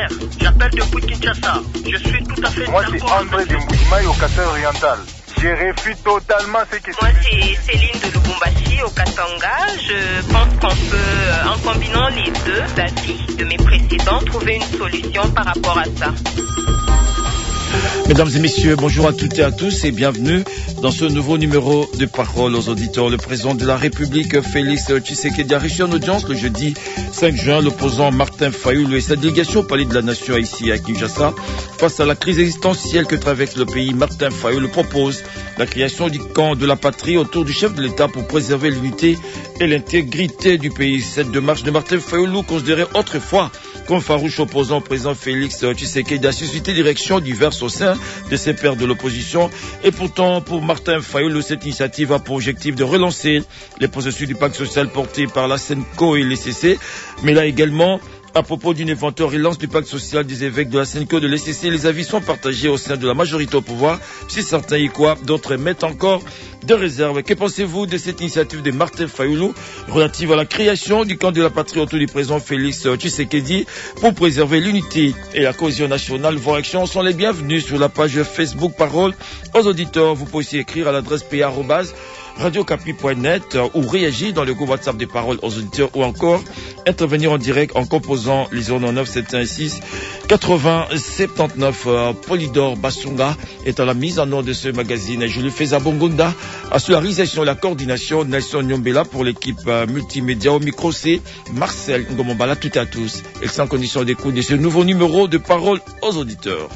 frère. J'appelle depuis Kinshasa. Je suis tout à fait d'accord. Moi, c'est André de Mouimaï au Kassai oriental. Je refuse totalement ce que Moi, c'est Céline de Lubumbashi au Katanga. Je pense qu'on peut, en combinant les deux avis de mes précédents, trouver une solution par rapport à ça. Mesdames et messieurs, bonjour à toutes et à tous et bienvenue dans ce nouveau numéro de Parole aux auditeurs. Le président de la République, Félix Tshisekedi, a reçu en audience le jeudi 5 juin l'opposant Martin Fayoulou et sa délégation au Palais de la Nation ici à Kinshasa. Face à la crise existentielle que traverse le pays, Martin Fayoulou propose la création du camp de la patrie autour du chef de l'État pour préserver l'unité et l'intégrité du pays. Cette démarche de Martin Fayoulou, considérée autrefois comme farouche opposant au président Félix Tshisekedi, a suscité des réactions diverses au sein de ses pairs de l'opposition. Et pourtant, pour Martin Fayoulou, cette initiative a pour objectif de relancer les processus du pacte social porté par la SENCO et l'ECC, mais là également, à propos d'une éventuelle relance du pacte social des évêques de la SENCO et de l'ECC, les avis sont partagés au sein de la majorité au pouvoir. Si certains y croient, d'autres mettent encore de réserve. Que pensez-vous de cette initiative de Martin Fayoulou relative à la création du camp de la patrie autour du président Félix Tshisekedi pour préserver l'unité et la cohésion nationale? Vos réactions sont les bienvenues sur la page Facebook Parole aux auditeurs. Vous pouvez aussi écrire à l'adresse pa@radiocapi.net ou réagir dans le groupe WhatsApp des Paroles aux auditeurs ou encore intervenir en direct en composant les 09 716 80 79. Polydor Basunga est à la mise en ordre de ce magazine. Je lui fais Zabongunda à la réalisation et la coordination. Nelson Nyombela pour l'équipe multimédia. Au micro, c'est Marcel Ngomombala. Tout à tous. Et sans condition d'écoute de ce nouveau numéro de Paroles aux auditeurs.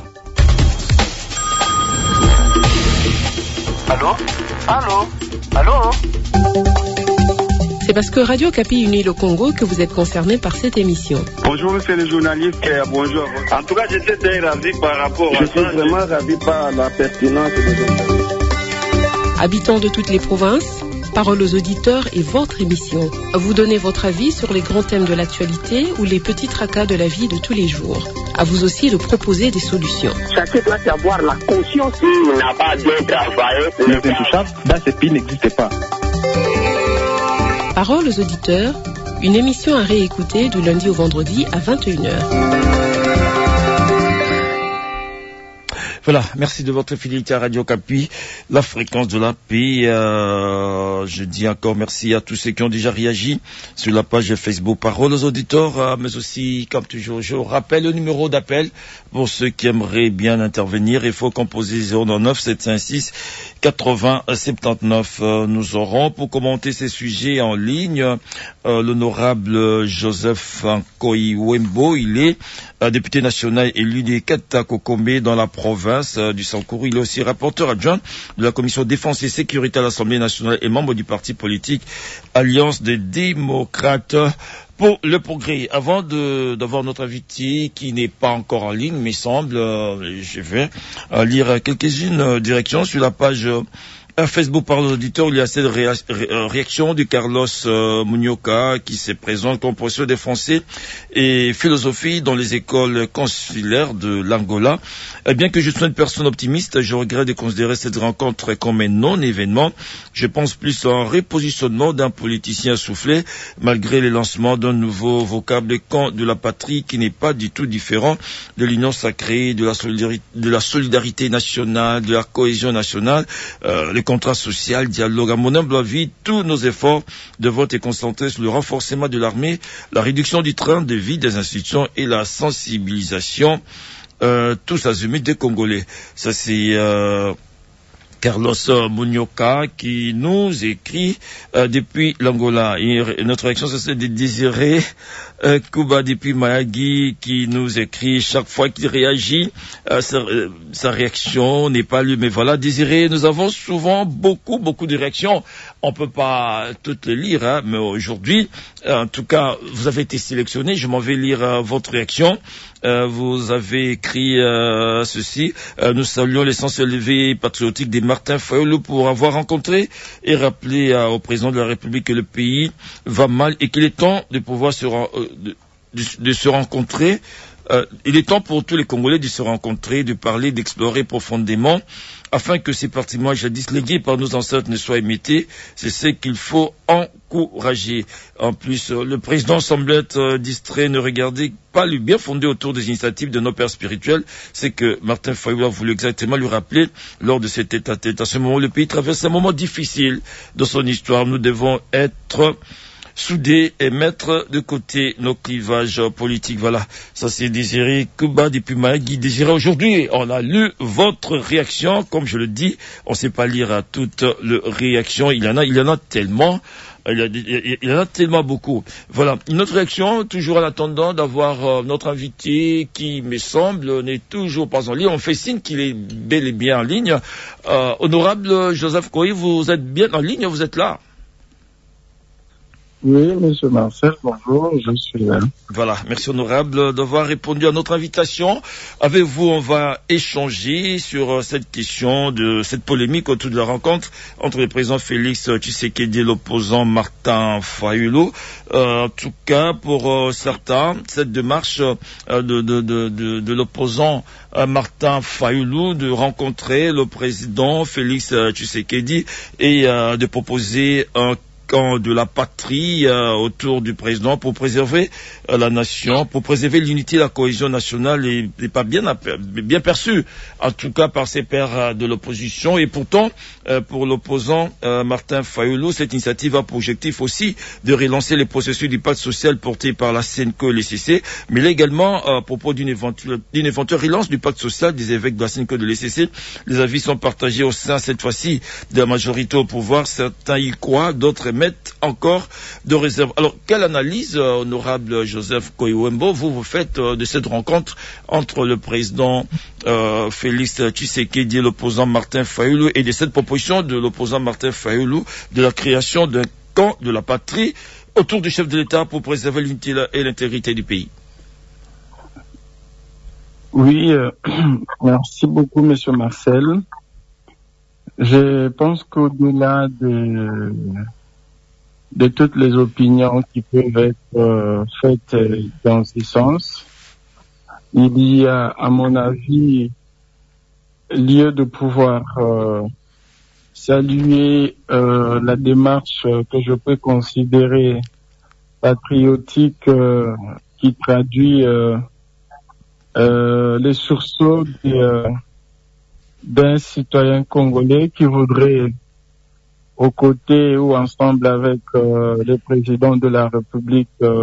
Allô? Allô? Allô? C'est parce que Radio Kapi unit le Congo que vous êtes concerné par cette émission. Bonjour monsieur le journaliste, bonjour. En tout cas, j'étais très ravi par rapport à ça. Je suis vraiment ravi par la pertinence de l'émission. Habitants de toutes les provinces, Parole aux auditeurs est votre émission. Vous donnez votre avis sur les grands thèmes de l'actualité ou les petits tracas de la vie de tous les jours. À vous aussi de proposer des solutions. Chacun doit avoir la conscience qu'il n'a pas bien travaillé. Les intouchables, dans ce pays n'existe pas. Parole aux auditeurs, une émission à réécouter du lundi au vendredi à 21h. Voilà, merci de votre fidélité à Radio Kapi, la fréquence de la paix. Je dis encore merci à tous ceux qui ont déjà réagi sur la page Facebook Parole aux auditeurs, mais aussi, comme toujours, je rappelle le numéro d'appel pour ceux qui aimeraient bien intervenir. Il faut composer 09 716 80 79. Nous aurons pour commenter ces sujets en ligne l'honorable Joseph Nkoyi Wembo. Il est député national élu des Kata-Kokombe dans la province du Sankourou. Il est aussi rapporteur adjoint de la commission défense et sécurité à l'Assemblée nationale et membre du parti politique Alliance des démocrates pour le progrès. Avant d'avoir notre invité qui n'est pas encore en ligne, mais semble, je vais lire quelques-unes directions sur la page Facebook par l'auditeur. Il y a cette réaction de Carlos Munyoka qui se présente comme professeur de français et philosophie dans les écoles consulaires de l'Angola. Bien que je sois une personne optimiste, je regrette de considérer cette rencontre comme un non-événement. Je pense plus à un repositionnement d'un politicien soufflé, malgré le lancement d'un nouveau vocable, le camp de la patrie, qui n'est pas du tout différent de l'union sacrée, de la solidarité nationale, de la cohésion nationale, le contrat social, dialogue. À mon humble avis, tous nos efforts devront être concentrés sur le renforcement de l'armée, la réduction du train de vie des institutions et la sensibilisation tous azimuts des Congolais. Ça c'est Carlos Munyoka qui nous écrit depuis l'Angola. Et notre réaction, c'est de désirer Kuba depuis Mayagi qui nous écrit chaque fois qu'il réagit. Sa réaction n'est pas lue, mais voilà, Désiré, nous avons souvent beaucoup de réactions. On peut pas toutes les lire, hein, mais aujourd'hui, en tout cas, vous avez été sélectionné. Je m'en vais lire votre réaction. Vous avez écrit ceci. Nous saluons les sens élevés patriotiques des Martin Fayoulou pour avoir rencontré et rappelé au président de la République que le pays va mal et qu'il est temps de pouvoir se rencontrer Il est temps pour tous les Congolais de se rencontrer, de parler, d'explorer profondément, afin que ces partiments jadis légués par nos ancêtres ne soient émettés. C'est ce qu'il faut encourager. En plus, le président semble être distrait, ne regardez pas lui bien fondé autour des initiatives de nos pères spirituels. C'est que Martin Fayulu a voulu exactement lui rappeler lors de cet tête-à-tête. À ce moment, le pays traverse un moment difficile dans son histoire. Nous devons être soudés et mettre de côté nos clivages politiques. Voilà, ça c'est Désiré Kuba depuis Maïgui. Désiré, aujourd'hui, on a lu votre réaction. Comme je le dis, on ne sait pas lire à toutes les réactions. Il y en a tellement. Il y en a tellement beaucoup. Voilà, une autre réaction, toujours en attendant d'avoir notre invité qui, me semble, n'est toujours pas en ligne. On fait signe qu'il est bel et bien en ligne. Honorable Joseph Koï, vous êtes bien en ligne, vous êtes là? Oui, monsieur Marcel, bonjour, je suis là. Voilà, merci honorable d'avoir répondu à notre invitation. Avec vous, on va échanger sur cette question de cette polémique autour de la rencontre entre le président Félix Tshisekedi et l'opposant Martin Fayulu. En tout cas, pour certains, cette démarche de l'opposant Martin Fayulu de rencontrer le président Félix Tshisekedi et de proposer un camp de la patrie autour du président pour préserver la nation, pour préserver l'unité et la cohésion nationale n'est pas bien perçu, en tout cas par ses pairs de l'opposition. Et pourtant, pour l'opposant Martin Fayulu, cette initiative a pour objectif aussi de relancer les processus du pacte social porté par la CNCO et l'ECC, mais là également à propos d'une éventuelle relance du pacte social des évêques de la CNCO et de l'ECC. Les avis sont partagés au sein, cette fois-ci, de la majorité au pouvoir. Certains y croient, d'autres mettent encore de réserve. Alors, quelle analyse, honorable Joseph Koiwembo, vous faites de cette rencontre entre le président Félix Tshisekedi et l'opposant Martin Fayulu, et de cette proposition de l'opposant Martin Fayulu de la création d'un camp de la patrie autour du chef de l'État pour préserver l'unité et l'intégrité du pays? Oui, merci beaucoup, monsieur Marcel. Je pense qu'au-delà de toutes les opinions qui peuvent être faites dans ce sens, il y a, à mon avis, lieu de pouvoir saluer la démarche que je peux considérer patriotique qui traduit les sursauts d'un citoyen congolais qui voudrait, aux côtés ou ensemble avec le président de la République,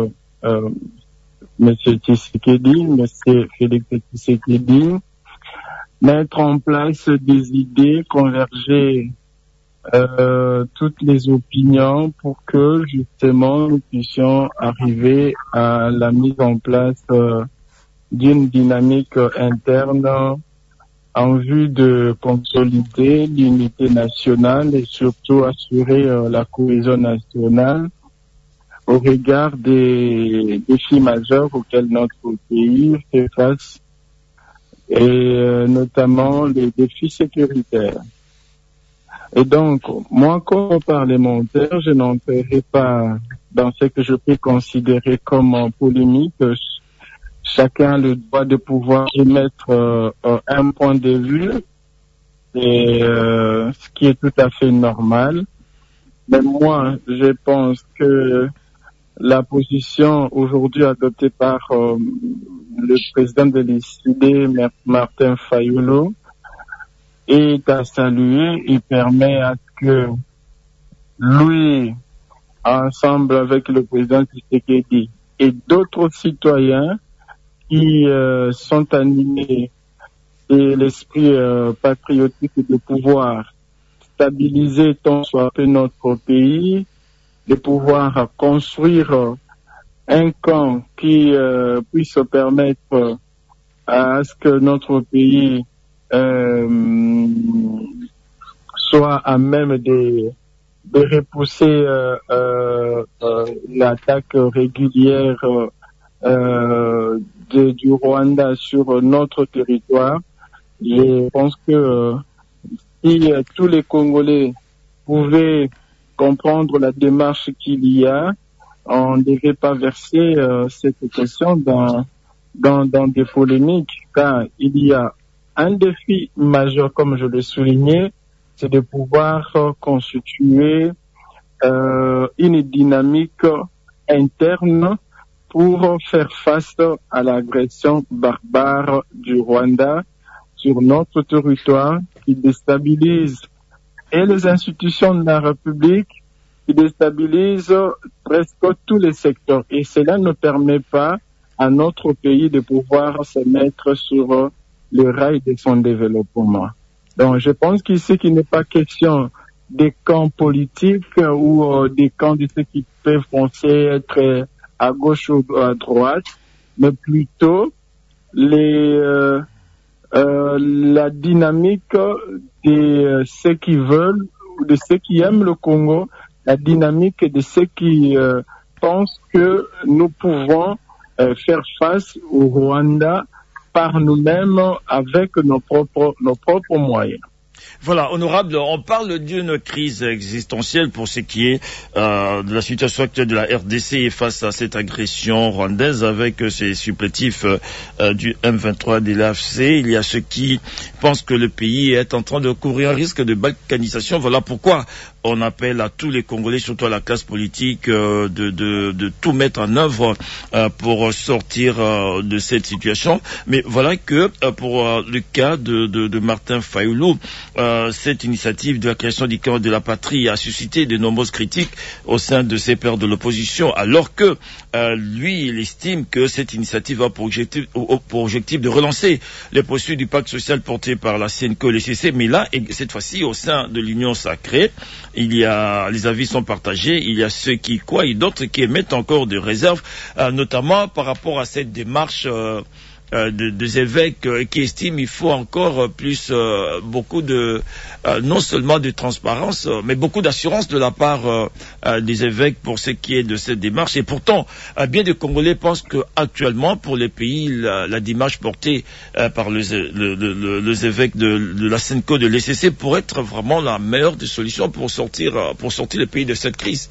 M. Tshisekedi, M. Félix Tshisekedi, mettre en place des idées, converger toutes les opinions pour que justement nous puissions arriver à la mise en place d'une dynamique interne en vue de consolider l'unité nationale et surtout assurer la cohésion nationale au regard des défis majeurs auxquels notre pays fait face, et notamment les défis sécuritaires. Et donc, moi, comme parlementaire, je n'entrerai pas dans ce que je peux considérer comme polémique. Chacun a le droit de pouvoir émettre un point de vue, et ce qui est tout à fait normal. Mais moi, je pense que la position aujourd'hui adoptée par le président de l'ICD, Martin Fayulu, est à saluer et permet à ce que lui, ensemble avec le président Tshisekedi et d'autres citoyens qui sont animés de l'esprit patriotique de pouvoir stabiliser tant soit peu notre pays, de pouvoir construire un camp qui puisse permettre à ce que notre pays soit à même de repousser l'attaque régulière du Rwanda sur notre territoire. Je pense que si tous les Congolais pouvaient comprendre la démarche qu'il y a, on ne devait pas verser cette question dans des polémiques, car il y a un défi majeur, comme je l'ai souligné, c'est de pouvoir constituer une dynamique interne pour faire face à l'agression barbare du Rwanda sur notre territoire qui déstabilise et les institutions de la République, qui déstabilise presque tous les secteurs. Et cela ne permet pas à notre pays de pouvoir se mettre sur le rail de son développement. Donc je pense qu'ici, qu'il n'est pas question des camps politiques ou des camps de ceux qui peuvent penser être à gauche ou à droite, mais plutôt la dynamique de ceux qui veulent, ou de ceux qui aiment le Congo, la dynamique de ceux qui pensent que nous pouvons faire face au Rwanda par nous-mêmes avec nos propres moyens. Voilà, honorable, on parle d'une crise existentielle pour ce qui est de la situation actuelle de la RDC face à cette agression rwandaise avec ces supplétifs du M23 de l'AFC. Il y a ceux qui pensent que le pays est en train de courir un risque de balkanisation. Voilà pourquoi on appelle à tous les Congolais, surtout à la classe politique, de tout mettre en œuvre pour sortir de cette situation. Mais voilà que pour le cas de Martin Fayulu, cette initiative de la création du camp de la patrie a suscité de nombreuses critiques au sein de ses pairs de l'opposition, alors que lui, il estime que cette initiative a pour objectif de relancer les poursuites du pacte social porté par la CNCO et le CC. Mais là, et cette fois-ci, au sein de l'Union sacrée, les avis sont partagés. Il y a ceux qui croient et d'autres qui émettent encore des réserves, notamment par rapport à cette démarche des évêques qui estiment qu'il faut encore plus beaucoup de non seulement de transparence mais beaucoup d'assurance de la part des évêques pour ce qui est de cette démarche. Et pourtant bien des Congolais pensent que actuellement pour les pays la démarche portée par les évêques de la CENCO de l'ECC pourrait être vraiment la meilleure des solutions pour sortir le pays de cette crise.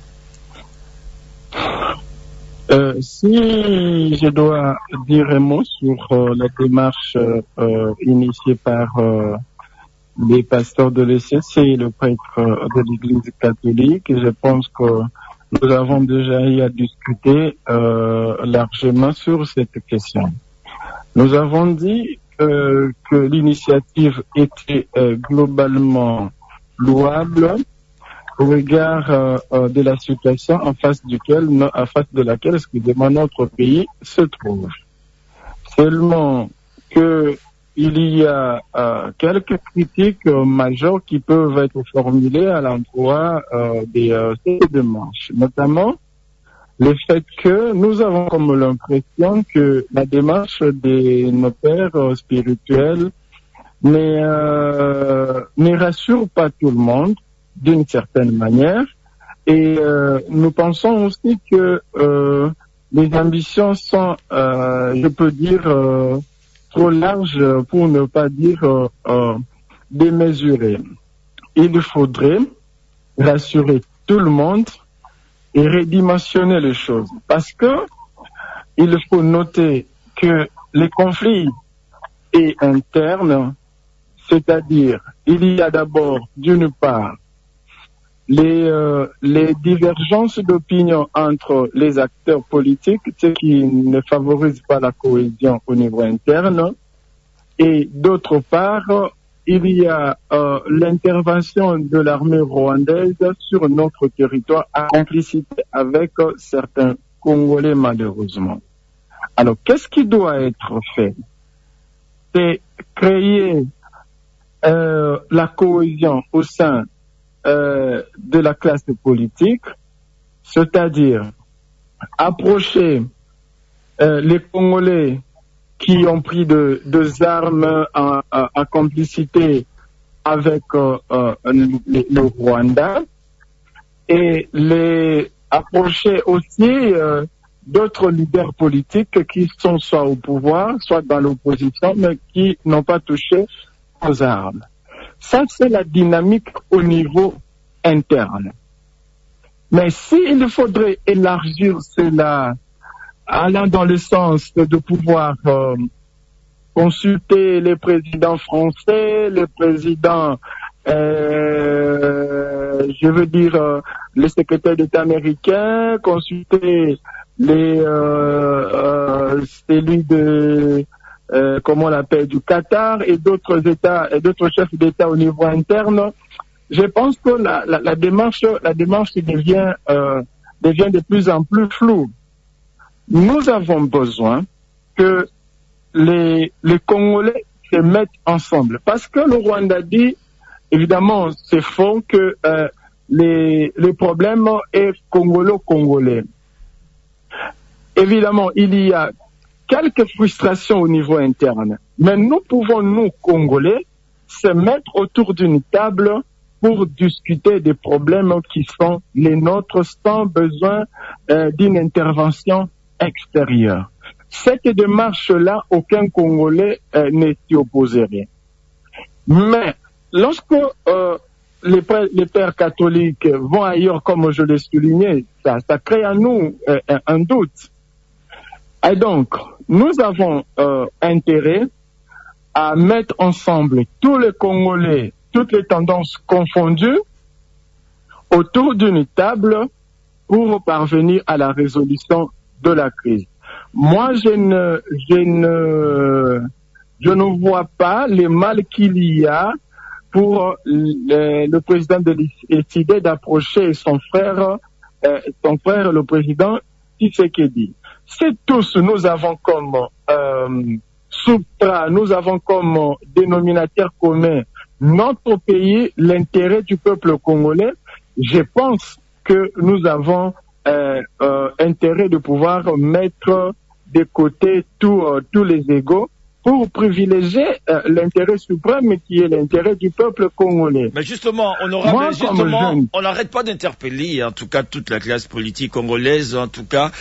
Si je dois dire un mot sur la démarche initiée par les pasteurs de l'ECC et le prêtre de l'Église catholique, je pense que nous avons déjà eu à discuter largement sur cette question. Nous avons dit que l'initiative était globalement louable au regard de la situation en face de laquelle, excusez-moi, notre pays se trouve. Seulement que il y a quelques critiques majeures qui peuvent être formulées à l'endroit des démarches, notamment le fait que nous avons comme l'impression que la démarche de nos pères spirituels ne rassure pas tout le monde d'une certaine manière, et nous pensons aussi que les ambitions sont, je peux dire, trop larges pour ne pas dire démesurées. Il faudrait rassurer tout le monde et redimensionner les choses, parce que il faut noter que les conflits est interne, c'est-à-dire il y a d'abord d'une part les divergences d'opinion entre les acteurs politiques, ce qui ne favorise pas la cohésion au niveau interne, et d'autre part, il y a l'intervention de l'armée rwandaise sur notre territoire en complicité avec certains Congolais malheureusement. Alors, qu'est-ce qui doit être fait? C'est créer la cohésion au sein de la classe politique, c'est-à-dire approcher les Congolais qui ont pris deux armes en complicité avec le Rwanda, et les approcher aussi d'autres leaders politiques qui sont soit au pouvoir, soit dans l'opposition, mais qui n'ont pas touché aux armes. Ça, c'est la dynamique au niveau interne. Mais s'il faudrait élargir cela allant dans le sens de pouvoir consulter les présidents français, les présidents, je veux dire, les secrétaires d'État américains, consulter celui de, comment on l'appelle, du Qatar et d'autres États, et d'autres chefs d'État au niveau interne. Je pense que la démarche devient de plus en plus floue. Nous avons besoin que les Congolais se mettent ensemble. Parce que le Rwanda dit, évidemment, c'est faux que les problèmes est congolo-congolais. Évidemment, il y a quelques frustrations au niveau interne. Mais nous pouvons, nous, Congolais, se mettre autour d'une table pour discuter des problèmes qui sont les nôtres sans besoin d'une intervention extérieure. Cette démarche-là, aucun Congolais ne s'y opposerait. Mais lorsque les pères catholiques vont ailleurs, comme je l'ai souligné, ça crée en nous un doute. Et donc, nous avons intérêt à mettre ensemble tous les Congolais, toutes les tendances confondues, autour d'une table pour parvenir à la résolution de la crise. Moi, je ne vois pas le mal qu'il y a pour le président de décider d'approcher son frère, le président Tshisekedi. C'est tous, nous avons comme nous avons comme dénominateur commun notre pays, l'intérêt du peuple congolais. Je pense que nous avons intérêt de pouvoir mettre de côté tous les égos pour privilégier l'intérêt suprême qui est l'intérêt du peuple congolais. Mais justement, on n'arrête pas d'interpeller, en tout cas toute la classe politique congolaise, en tout cas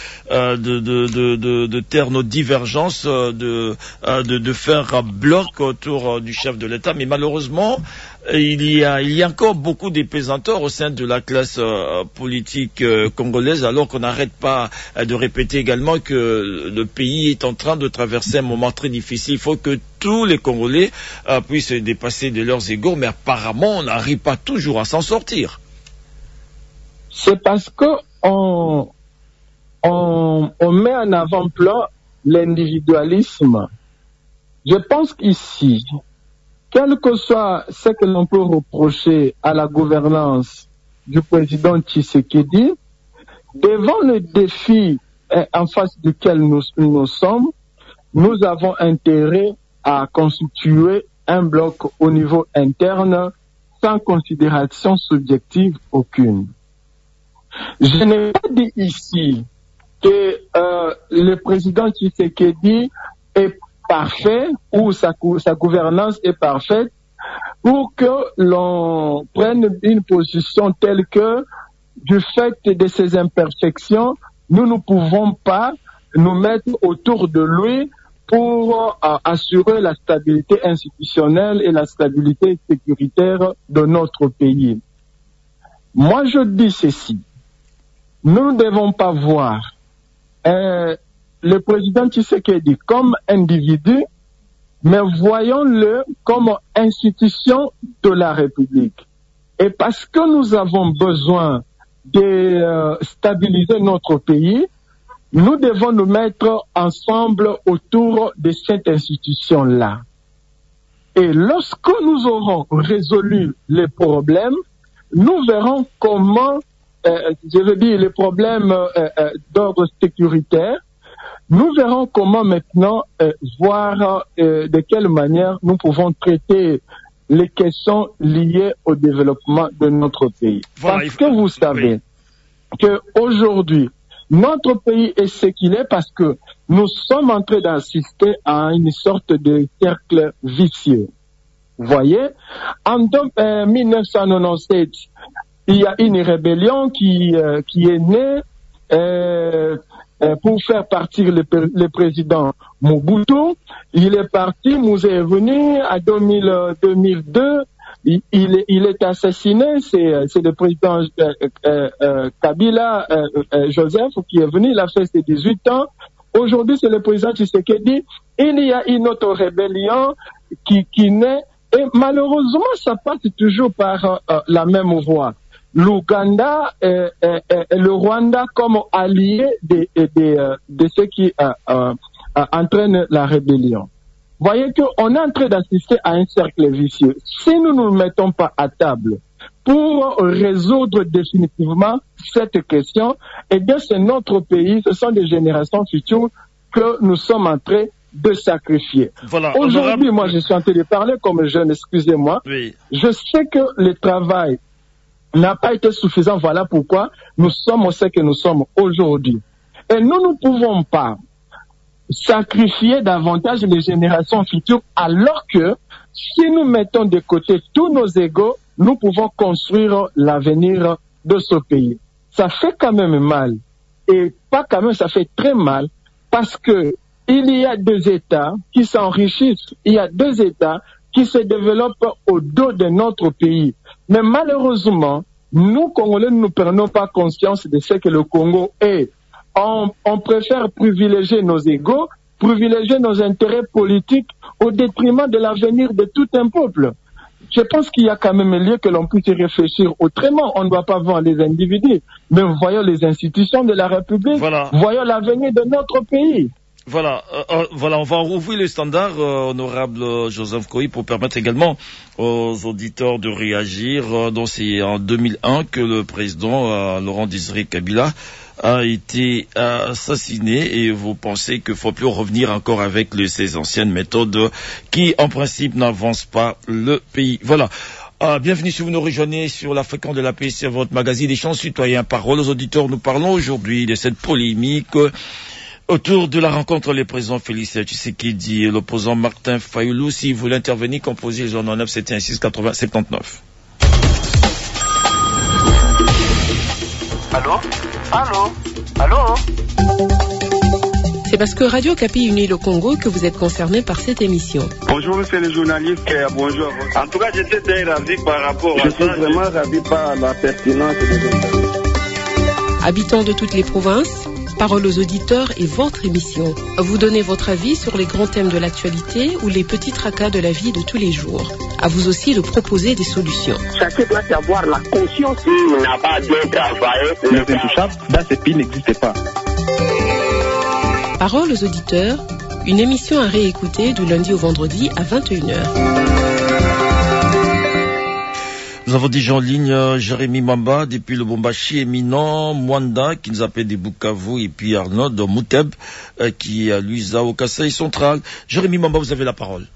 de taire nos divergences, de faire un bloc autour du chef de l'État. Mais malheureusement, il y a encore beaucoup d'épésanteurs au sein de la classe politique congolaise, alors qu'on n'arrête pas de répéter également que le pays est en train de traverser un moment très difficile. Il faut que tous les Congolais puissent se dépasser de leurs égos, mais apparemment on n'arrive pas toujours à s'en sortir. C'est parce que on met en avant-plan l'individualisme. Je pense qu'ici, quel que soit ce que l'on peut reprocher à la gouvernance du président Tshisekedi, devant le défi en face duquel nous sommes, nous avons intérêt à constituer un bloc au niveau interne sans considération subjective aucune. Je n'ai pas dit ici que le président Tshisekedi est parfait ou sa gouvernance est parfaite pour que l'on prenne une position telle que, du fait de ses imperfections, nous ne pouvons pas nous mettre autour de lui pour assurer la stabilité institutionnelle et la stabilité sécuritaire de notre pays. Moi, je dis ceci. Nous ne devons pas voir le président Tshisekedi comme individu, mais voyons-le comme institution de la République. Et parce que nous avons besoin de stabiliser notre pays, nous devons nous mettre ensemble autour de cette institution-là. Et lorsque nous aurons résolu les problèmes, nous verrons comment, les problèmes d'ordre sécuritaire, nous verrons comment maintenant voir de quelle manière nous pouvons traiter les questions liées au développement de notre pays. Voilà, parce que vous savez qu'aujourd'hui, notre pays est ce qu'il est parce que nous sommes en train d'assister à une sorte de cercle vicieux. Vous voyez, en 1997, il y a une rébellion qui est née pour faire partir le président Mobutu. Il est parti, Mouzé est venu en 2002. Il est assassiné, c'est le président Kabila Joseph qui est venu, il a fait ses 18 ans. Aujourd'hui, c'est le président Tshisekedi. Il y a une autre rébellion qui naît. Et malheureusement, ça passe toujours par la même voie. L'Ouganda et le Rwanda comme alliés de ceux qui entraînent la rébellion. Vous voyez qu'on est en train d'assister à un cercle vicieux. Si nous ne nous mettons pas à table pour résoudre définitivement cette question, eh bien c'est notre pays, ce sont des générations futures que nous sommes en train de sacrifier. Voilà, aujourd'hui, moi je suis en train de parler comme jeune, excusez-moi. Oui. Je sais que le travail n'a pas été suffisant, voilà pourquoi nous sommes ce que nous sommes aujourd'hui. Et nous ne pouvons pas sacrifier davantage les générations futures alors que si nous mettons de côté tous nos égos, nous pouvons construire l'avenir de ce pays. Ça fait quand même mal. Et pas quand même, ça fait très mal parce que il y a deux États qui s'enrichissent. Il y a deux États qui se développent au dos de notre pays. Mais malheureusement, nous, Congolais, ne nous prenons pas conscience de ce que le Congo est. On préfère privilégier nos égos, privilégier nos intérêts politiques au détriment de l'avenir de tout un peuple. Je pense qu'il y a quand même lieu que l'on puisse réfléchir autrement. On ne doit pas voir les individus, mais voyons les institutions de la République, voilà. Voyons l'avenir de notre pays. Voilà, on va rouvrir le standard, honorable Joseph Koï, pour permettre également aux auditeurs de réagir. Donc c'est en 2001 que le président Laurent Désiré Kabila a été assassiné et vous pensez qu'il faut plus revenir encore avec ces anciennes méthodes qui, en principe, n'avancent pas le pays. Voilà. Bienvenue si vous nous rejoignez sur la fréquence de la paix, c'est votre magazine des champs citoyens. Parole aux auditeurs, nous parlons aujourd'hui de cette polémique autour de la rencontre les présidents Félix Tshisekedi et l'opposant Martin Fayoulou. Si vous voulez intervenir, composez le 09 716 80 79. Allô? Allô? Allô? C'est parce que Radio Kapi unit le Congo que vous êtes concerné par cette émission. Bonjour, monsieur le journaliste. Bonjour. En tout cas, j'étais très ravi par rapport à ça. Je suis vraiment ravi par la pertinence des interviews. Habitants de toutes les provinces, Parole aux auditeurs est votre émission. Vous donnez votre avis sur les grands thèmes de l'actualité ou les petits tracas de la vie de tous les jours. À vous aussi de proposer des solutions. Chacun doit avoir la conscience qu'il n'a pas bien travaillé. Les intouchables dans ce pays n'existent pas. Parole aux auditeurs, une émission à réécouter du lundi au vendredi à 21h. Nous avons déjà en ligne Jérémy Mamba depuis le Lubumbashi, éminent Mwanda qui nous appelle des Bukavu et puis Arnaud de Mouteb qui est à Luisa au Kasaï central. Jérémy Mamba, vous avez la parole.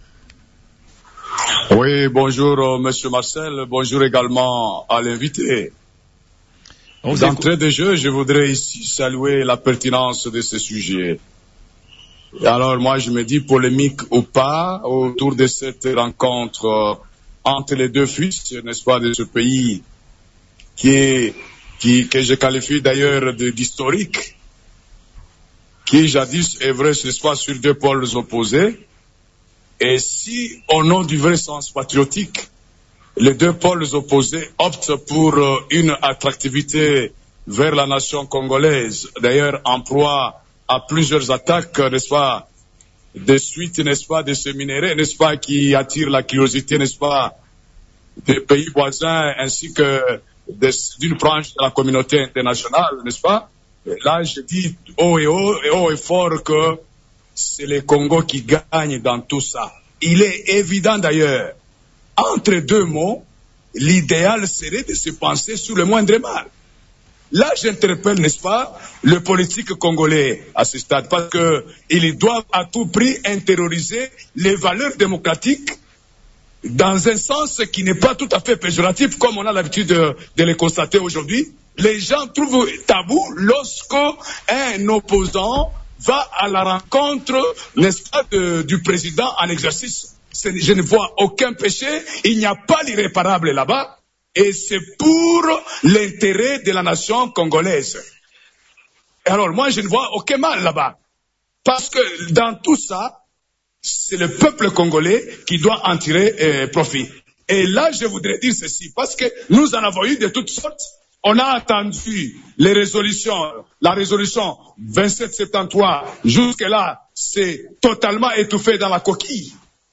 Oui, bonjour monsieur Marcel, bonjour également à l'invité. D'entrée de jeu, je voudrais ici saluer la pertinence de ce sujet. Et alors moi je me dis polémique ou pas autour de cette rencontre entre les deux fils, n'est-ce pas, de ce pays que je qualifie d'ailleurs d'historique, qui jadis œuvrait, n'est-ce pas, sur deux pôles opposés. Et si, au nom du vrai sens patriotique, les deux pôles opposés optent pour une attractivité vers la nation congolaise, d'ailleurs en proie à plusieurs attaques, n'est-ce pas, de suite, n'est-ce pas, de ce minerai, n'est-ce pas, qui attire la curiosité, n'est-ce pas, des pays voisins ainsi que d'une branche de la communauté internationale, n'est-ce pas? Et là, je dis haut et fort que c'est le Congo qui gagne dans tout ça. Il est évident d'ailleurs, entre deux mots, l'idéal serait de se penser sur le moindre mal. Là, j'interpelle, n'est-ce pas, le politique congolais à ce stade, parce qu'ils doivent à tout prix intérioriser les valeurs démocratiques dans un sens qui n'est pas tout à fait péjoratif, comme on a l'habitude de les constater aujourd'hui. Les gens trouvent tabou lorsque un opposant va à la rencontre, n'est-ce pas, du président en exercice. Je ne vois aucun péché, il n'y a pas l'irréparable là-bas. Et c'est pour l'intérêt de la nation congolaise. Alors moi, je ne vois aucun mal là-bas. Parce que dans tout ça, c'est le peuple congolais qui doit en tirer profit. Et là, je voudrais dire ceci, parce que nous en avons eu de toutes sortes. On a attendu la résolution 2773. Jusque-là, c'est totalement étouffé dans la coquille.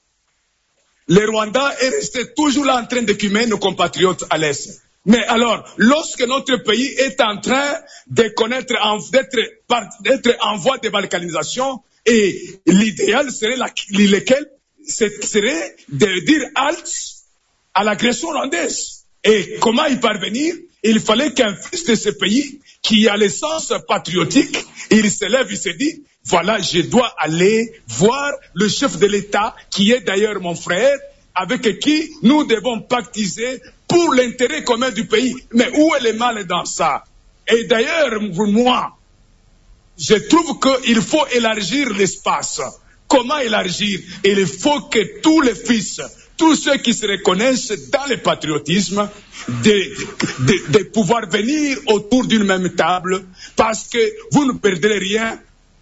Le Rwanda est resté toujours là en train d'écumer nos compatriotes à l'Est. Mais alors, lorsque notre pays est en train de connaître, d'être en voie de balkanisation, et l'idéal serait lequel serait de dire halt à l'agression rwandaise. Et comment y parvenir? Il fallait qu'un fils de ce pays, qui a l'essence patriotique, il se lève, il se dit, voilà, je dois aller voir le chef de l'État, qui est d'ailleurs mon frère, avec qui nous devons pactiser pour l'intérêt commun du pays. Mais où est le mal dans ça? Et d'ailleurs, moi, je trouve qu'il faut élargir l'espace. Comment élargir? Il faut que tous les fils, tous ceux qui se reconnaissent dans le patriotisme, de pouvoir venir autour d'une même table, parce que vous ne perdrez rien.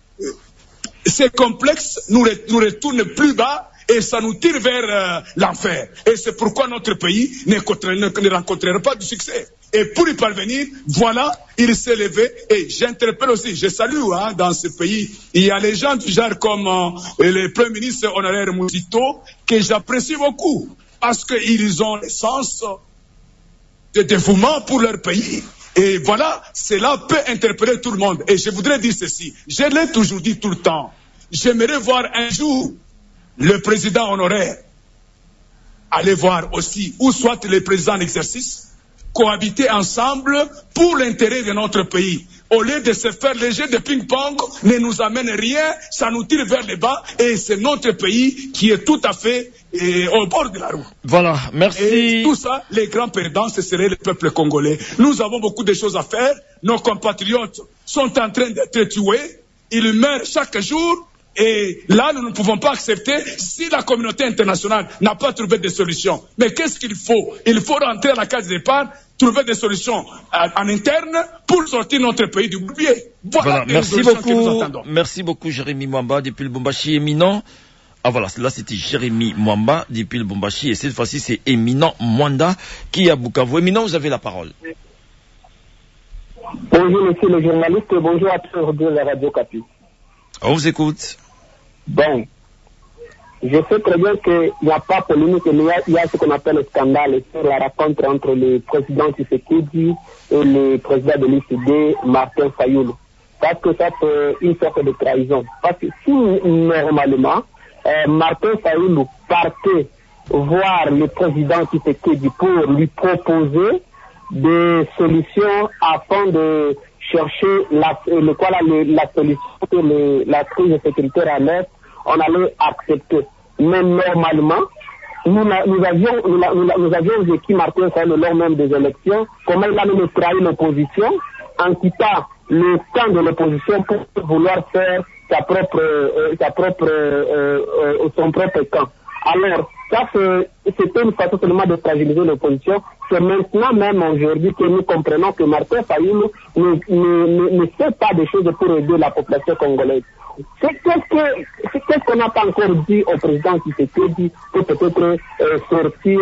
Ces complexes nous retournent plus bas et ça nous tire vers l'enfer. Et c'est pourquoi notre pays ne rencontrera pas de succès. Et pour y parvenir, voilà, il s'est levé. Et j'interpelle aussi, je salue dans ce pays, il y a les gens du genre comme le Premier ministre honoraire Mouzito, que j'apprécie beaucoup, parce qu'ils ont le sens de dévouement pour leur pays. Et voilà, cela peut interpeller tout le monde. Et je voudrais dire ceci, je l'ai toujours dit tout le temps, j'aimerais voir un jour le président honoraire aller voir aussi, ou soit le président en exercice, cohabiter ensemble pour l'intérêt de notre pays. Au lieu de se faire les jeux de ping-pong, ne nous amène rien, ça nous tire vers le bas, et c'est notre pays qui est tout à fait au bord de la route. Voilà, merci. Et tout ça, les grands perdants, ce serait le peuple congolais. Nous avons beaucoup de choses à faire, nos compatriotes sont en train d'être tués, ils meurent chaque jour, et là, nous ne pouvons pas accepter si la communauté internationale n'a pas trouvé de solution. Mais qu'est-ce qu'il faut? Il faut rentrer à la case de départ, trouver des solutions en interne pour sortir notre pays du bourbier. Voilà, merci beaucoup Jérémy Mwamba depuis le Lubumbashi éminent. Ah voilà, là c'était Jérémy Mwamba depuis le Lubumbashi et cette fois-ci c'est Éminent Mwanda qui est à Bukavu. Éminent, vous avez la parole. Bonjour monsieur le journaliste, bonjour à tous de la Radio Kapi. On vous écoute. Bon, je sais très bien qu'il n'y a pas polémique, mais il y a ce qu'on appelle le scandale sur la rencontre entre le président Tshisekedi et le président de l'ICD, Martin Fayulu. Parce que ça c'est une sorte de trahison. Parce que si normalement, Martin Fayulu partait voir le président Tshisekedi pour lui proposer des solutions afin de chercher la solution pour la crise sécuritaire à l'Est, on allait accepter. Mais normalement, nous avions vécu Martin Fayulu lors même des élections, comment il a même trahi l'opposition en quittant le camp de l'opposition pour vouloir faire son propre camp. Alors, ça c'était une façon seulement de fragiliser l'opposition. C'est maintenant même aujourd'hui que nous comprenons que Martin Fayulu ne fait pas des choses pour aider la population congolaise. Qu'est-ce qu'on n'a pas encore dit au président Tshisekedi pour peut-être sortir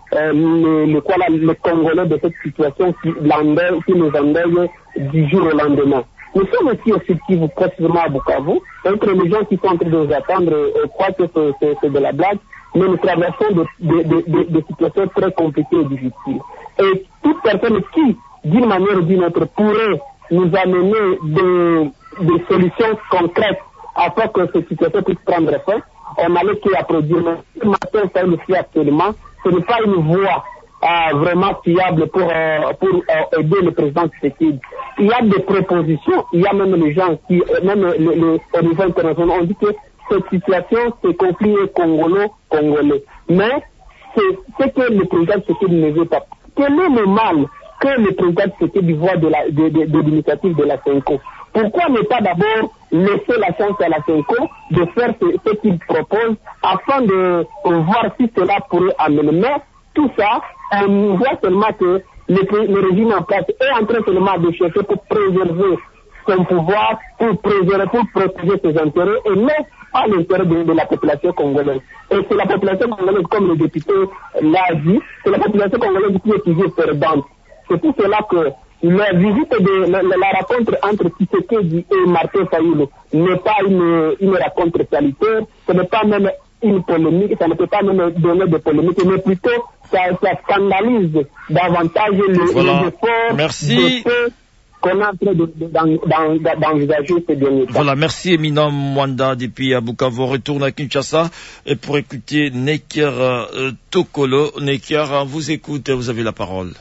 le Congolais de cette situation qui nous endeuille du jour au lendemain. Nous sommes aussi effectifs précisément à Bukavu, entre les gens qui sont en train de nous attendre croient que c'est de la blague, mais nous traversons des situations très compliquées et difficiles. Et toute personne qui, d'une manière ou d'une autre, pourrait nous amener des solutions concrètes afin que cette situation puisse prendre fin, on allait qu'applaudir. Mais Martin Fayulu fait actuellement, ce n'est pas une voie vraiment fiable pour aider le président Tshisekedi. Il y a des propositions, il y a même les gens qui, même au niveau international, on dit que cette situation, ce conflit est congolais. Mais c'est ce que le président Tshisekedi ne veut pas. Quel est le mal que le président Tshisekedi voit de l'initiative de la CENCO? Pourquoi ne pas d'abord laisser la chance à la CENCO de faire ce qu'il propose afin de voir si cela pourrait amener? Mais tout ça, on voit seulement que le régime en place est en train seulement de chercher pour préserver son pouvoir, pour protéger ses intérêts et non pas l'intérêt de la population congolaise. Et c'est la population congolaise, comme le député l'a dit, c'est la population congolaise qui est toujours perdante. C'est pour cela que La visite de la rencontre entre Tshisekedi et Martin Fayulu n'est pas une rencontre salutaire, ce n'est pas même une polémique, ça ne peut pas même donner de polémique, mais plutôt ça scandalise davantage les efforts Merci. qu'on est en train d'envisager ces derniers temps. Voilà, merci Eminent Mwanda depuis à Bukavu. On retourne à Kinshasa et pour écouter Neker Tokolo. Neker, vous écoute, vous avez la parole.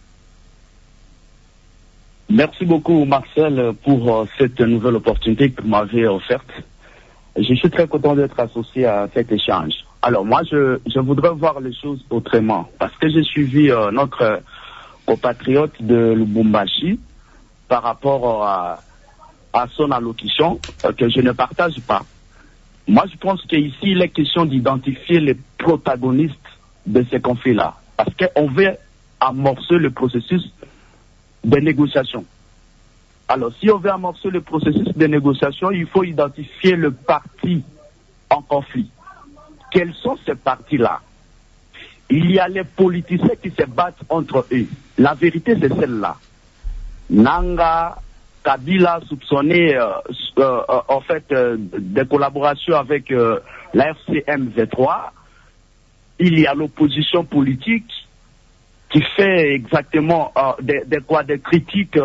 Merci beaucoup Marcel pour cette nouvelle opportunité que vous m'avez offerte. Je suis très content d'être associé à cet échange. Alors moi, je voudrais voir les choses autrement parce que j'ai suivi notre compatriote de Lubumbashi par rapport à son allocution que je ne partage pas. Moi, je pense qu'ici, il est question d'identifier les protagonistes de ces conflits-là parce qu'on veut amorcer le processus de négociation. Alors, si on veut amorcer le processus de négociation, il faut identifier le parti en conflit. Quels sont ces partis-là? Il y a les politiciens qui se battent entre eux. La vérité, c'est celle-là. Nanga, Kabila soupçonné en fait des collaborations avec la FCM V3. Il y a l'opposition politique qui fait exactement des critiques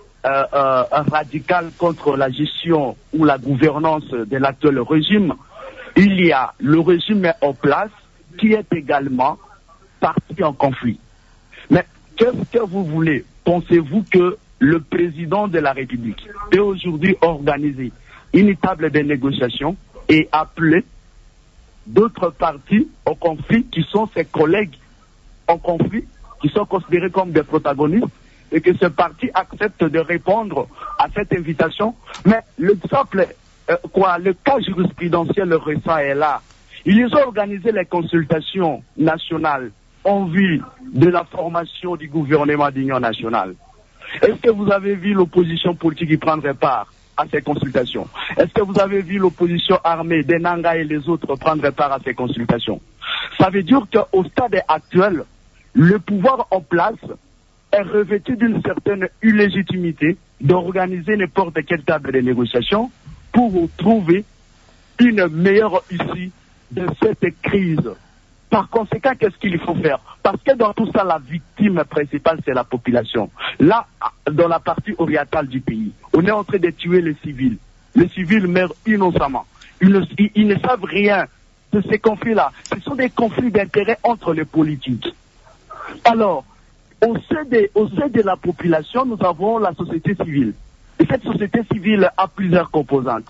radicales contre la gestion ou la gouvernance de l'actuel régime. Il y a le régime en place qui est également parti en conflit. Mais qu'est-ce que vous voulez? Pensez-vous que le président de la République peut aujourd'hui organiser une table de négociation et appeler d'autres partis au conflit qui sont ses collègues en conflit, qui sont considérés comme des protagonistes, et que ce parti accepte de répondre à cette invitation? Mais l'exemple, le cas jurisprudentiel récent est là. Ils ont organisé les consultations nationales en vue de la formation du gouvernement d'union nationale. Est-ce que vous avez vu l'opposition politique qui prendrait part à ces consultations? Est-ce que vous avez vu l'opposition armée, des Nanga et les autres prendre part à ces consultations? Ça veut dire qu'au stade actuel, le pouvoir en place est revêtu d'une certaine illégitimité d'organiser n'importe quelle table de négociation pour trouver une meilleure issue de cette crise. Par conséquent, qu'est-ce qu'il faut faire? Parce que dans tout ça, la victime principale, c'est la population. Là, dans la partie orientale du pays, on est en train de tuer les civils. Les civils meurent innocemment. Ils ne savent rien de ces conflits-là. Ce sont des conflits d'intérêt entre les politiques. Alors, au sein de la population, nous avons la société civile. Et cette société civile a plusieurs composantes.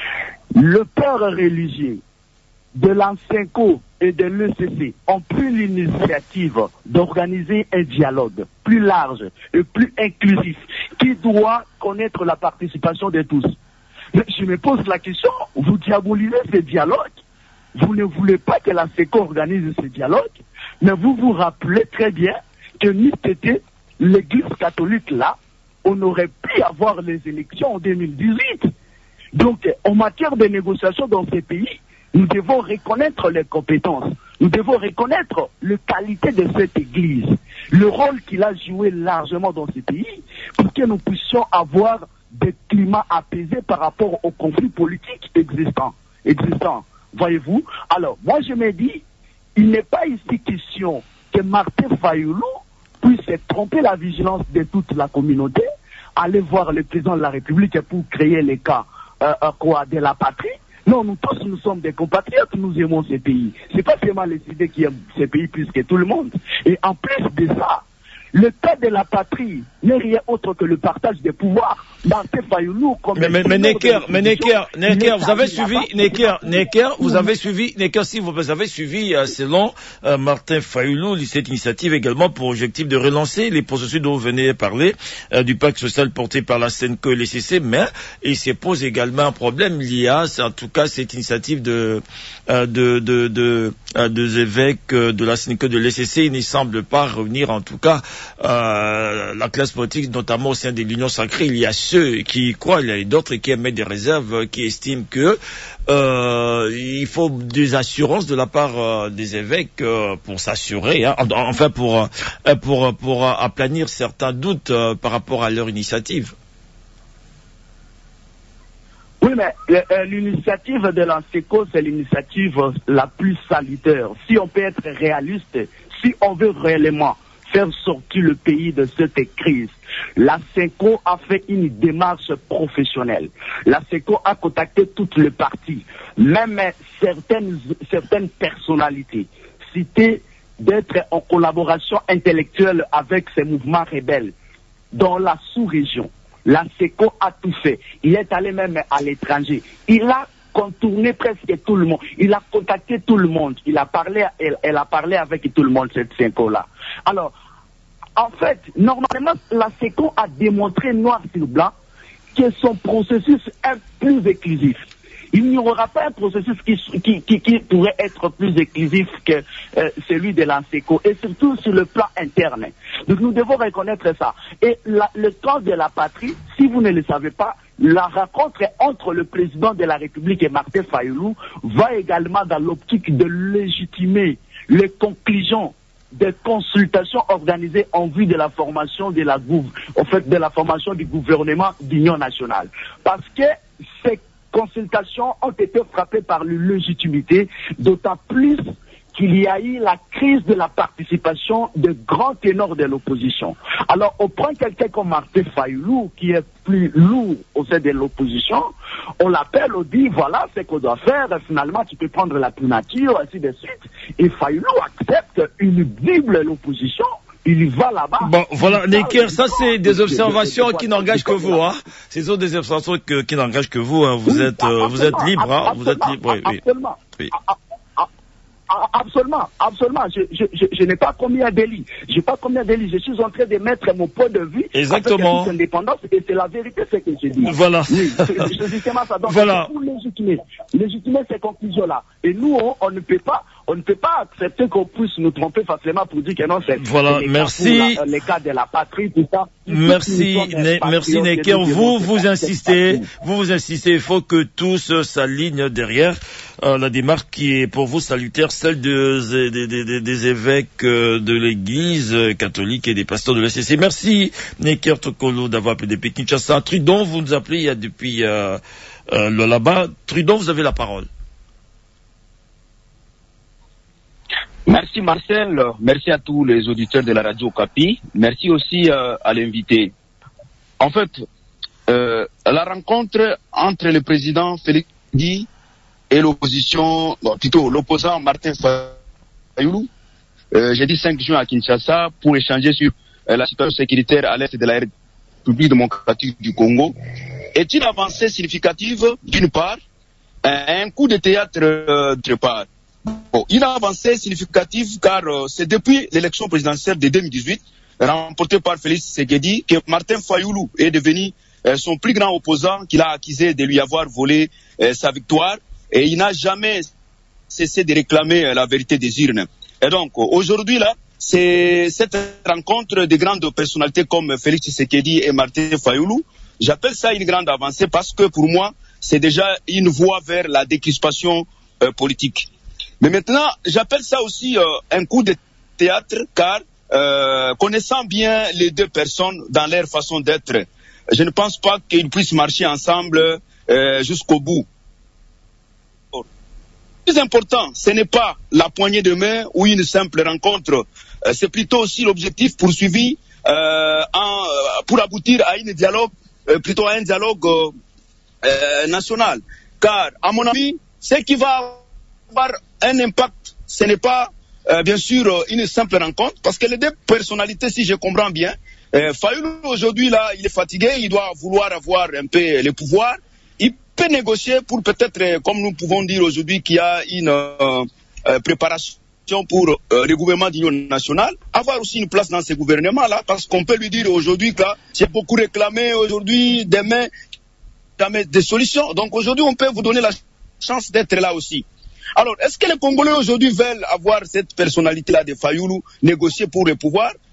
Le père religieux de l'ANSENCO et de l'ECC ont pris l'initiative d'organiser un dialogue plus large et plus inclusif qui doit connaître la participation de tous. Mais je me pose la question, vous diabolisez ce dialogue, vous ne voulez pas que l'ANSENCO organise ce dialogue, mais vous vous rappelez très bien que n'eût été l'église catholique là, on aurait pu avoir les élections en 2018. Donc, en matière de négociation dans ces pays, nous devons reconnaître les compétences, nous devons reconnaître la qualité de cette église, le rôle qu'il a joué largement dans ces pays, pour que nous puissions avoir des climats apaisés par rapport aux conflits politiques existants. Voyez-vous? Alors, moi je me dis, il n'est pas ici question que Martin Fayulu puisse tromper la vigilance de toute la communauté, aller voir le président de la République pour créer les cas de la patrie. Non, nous tous, nous sommes des compatriotes, nous aimons ces pays. C'est pas seulement les idées qui aiment ces pays plus que tout le monde. Et en plus de ça, le cas de la patrie n'est rien autre que le partage des pouvoirs. Martin Fayulu, comme mais Neker, vous avez suivi, Neker, si vous avez suivi, selon Martin Fayulu, cette initiative également pour objectif de relancer les processus dont vous venez de parler, du pacte social porté par la SENCO et les CC, mais il se pose également un problème lié à, en tout cas, cette initiative des évêques de la SENCO de l'ECC, il ne semble pas revenir, en tout cas, la classe politique, notamment au sein de l'Union sacrée, il y a ceux qui y croient, il y a d'autres qui émettent des réserves, qui estiment que il faut des assurances de la part des évêques pour s'assurer, hein, enfin pour aplanir certains doutes par rapport à leur initiative. Oui, mais l'initiative de l'ANSECO, c'est l'initiative la plus salutaire. Si on peut être réaliste, si on veut réellement faire sortir le pays de cette crise, l'ANSECO a fait une démarche professionnelle. L'ANSECO a contacté toutes les parties, même certaines personnalités, citées d'être en collaboration intellectuelle avec ces mouvements rebelles dans la sous-région. L'ANSECO a tout fait. Il est allé même à l'étranger. Il a contourné presque tout le monde. Il a contacté tout le monde. Elle a parlé avec tout le monde, cette ANSECO-là. Alors, en fait, normalement, l'ANSECO a démontré noir sur blanc que son processus est plus exclusif. Il n'y aura pas un processus qui pourrait être plus exclusif que celui de l'ANSECO, et surtout sur le plan interne. Donc nous devons reconnaître ça. Et le camp de la patrie, si vous ne le savez pas, la rencontre entre le président de la République et Martin Fayoulou va également dans l'optique de légitimer les conclusions des consultations organisées en vue de la formation de la formation du gouvernement d'union nationale. Parce que ces consultations ont été frappées par l'illégitimité, d'autant plus qu'il y a eu la crise de la participation de grands ténors de l'opposition. Alors, on prend quelqu'un comme Martin Fayoulou, qui est plus lourd au sein de l'opposition, on l'appelle, on dit, voilà ce qu'on doit faire, finalement, tu peux prendre la primature, ainsi de suite. Et Fayoulou accepte, il bible l'opposition, il va là-bas. Bon, voilà, Necker, ça c'est des observations qui n'engagent que vous, hein. Ce sont des observations qui n'engagent que vous, hein. Vous êtes libre, hein. Vous êtes libre, oui. Absolument. Oui. Absolument. Je n'ai pas commis un délit. Je suis en train de mettre mon point de vue. Exactement. Avec indépendance, et c'est la vérité, ce que je dis. Voilà. Oui, c'est justement ça. Donc, voilà. Pour légitimer ces conclusions-là. Et nous, on ne peut pas accepter qu'on puisse nous tromper facilement pour dire que non, c'est. Voilà. Merci. Les cas de la patrie, tout ça. Merci, Necker. Vous insistez. Il faut que tous s'alignent derrière la démarche qui est pour vous salutaire, celle des évêques de l'Église catholique et des pasteurs de l'ECC. Merci, Necker Tokolo, d'avoir appelé depuis Kinshasa. Trudon, vous nous appelez il y a depuis là-bas. Trudon, vous avez la parole. Merci Marcel, merci à tous les auditeurs de la radio Okapi, merci aussi à l'invité. En fait, la rencontre entre le président Félix Tshisekedi et l'opposition, plutôt l'opposant Martin Fayoulou, j'ai dit 5 juin à Kinshasa pour échanger sur la situation sécuritaire à l'est de la République démocratique du Congo, est une avancée significative d'une part, un coup de théâtre d'autre part. Bon, une avancée significative car c'est depuis l'élection présidentielle de 2018 remportée par Félix Tshisekedi que Martin Fayoulou est devenu son plus grand opposant, qu'il a accusé de lui avoir volé sa victoire, et il n'a jamais cessé de réclamer la vérité des urnes. Et donc aujourd'hui là, c'est cette rencontre de grandes personnalités comme Félix Tshisekedi et Martin Fayoulou. J'appelle ça une grande avancée parce que pour moi c'est déjà une voie vers la décrispation politique. Mais maintenant, j'appelle ça aussi un coup de théâtre car connaissant bien les deux personnes dans leur façon d'être, je ne pense pas qu'ils puissent marcher ensemble jusqu'au bout. Le plus important, ce n'est pas la poignée de main ou une simple rencontre, c'est plutôt aussi l'objectif poursuivi pour aboutir à un dialogue, national. Car, à mon avis, ce qui va avoir un impact, ce n'est pas bien sûr une simple rencontre, parce que les deux personnalités, si je comprends bien, Fayoulou aujourd'hui là, il est fatigué, il doit vouloir avoir un peu le pouvoir, il peut négocier pour peut-être, comme nous pouvons dire aujourd'hui, qu'il y a une préparation pour le gouvernement d'union nationale, avoir aussi une place dans ce gouvernement-là, parce qu'on peut lui dire aujourd'hui que c'est beaucoup réclamé aujourd'hui, demain, jamais des solutions. Donc aujourd'hui, on peut vous donner la chance d'être là aussi. Alors, est-ce que les Congolais aujourd'hui veulent avoir cette personnalité-là de Fayoulou négocier pour le pouvoir?